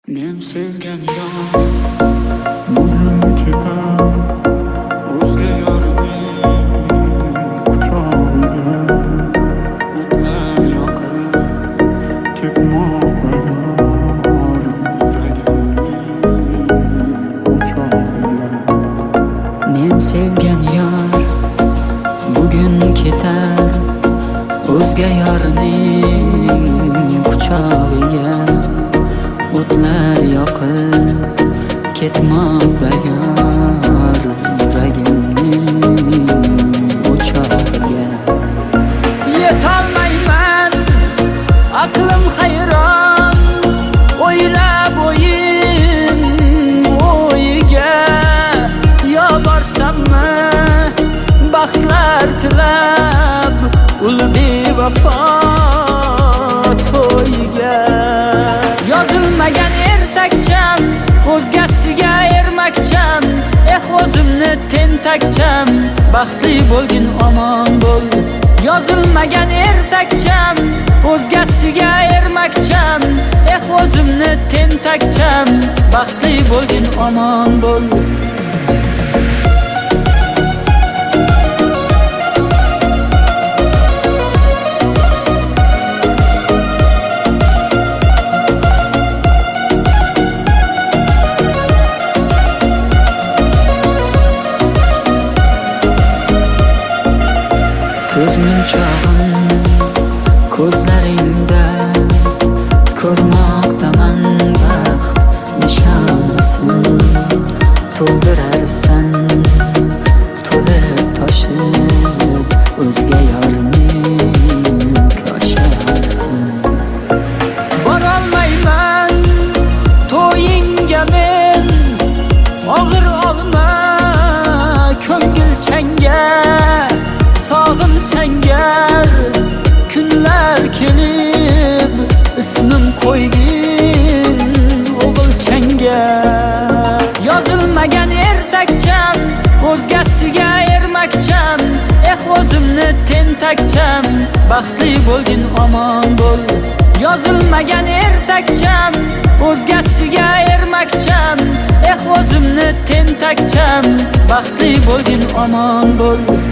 Men sevgan yor bugun ketar o'zga yorning quchog'iga o'tlar yoqib ketmoqda yor yuragimning o'chog'iga. Men sevgan yor bugun ketar o'zga yorning quchog'iga o'tlar yoqib ketmoqda yor yuragimning o'chog'iga. Yetolmayman, aqlim hayron, o'ylab o'yin o'yiga. Yo borsammi baxtlar tilab ul bevafo to'yiga. Yozilmagan ertakcham, o'zgasiga ermakcham, o'zimni tentakcham, baxtli bo'lgin omon bo'l. Yozilmagan ertakcham, o'zgasiga ermakcham, o'zimni tentakcham, baxtli bo'lgin omon bo'l. Ko'zmunchog'im ko'zlaringda ko'rmoqdaman baxt nishonasin. To'ldirarsan to'lib toshib o'zga yorning koshanasin. Borolmayman to'yingga men, og'ir olma ko'ngilchangga. Sog'in sangar kunlar kelib ismim qo'ygin o'g'ilchangga. Yozilmagan ertakcham, o'zgasiga ermakcham, o'zimni tentakcham, baxtli bo'lgin omon bo'l. Yozilmagan ertakcham, o'zgasiga ermakcham, o'zimni tentakcham, baxtli bo'lgin omon bo'l.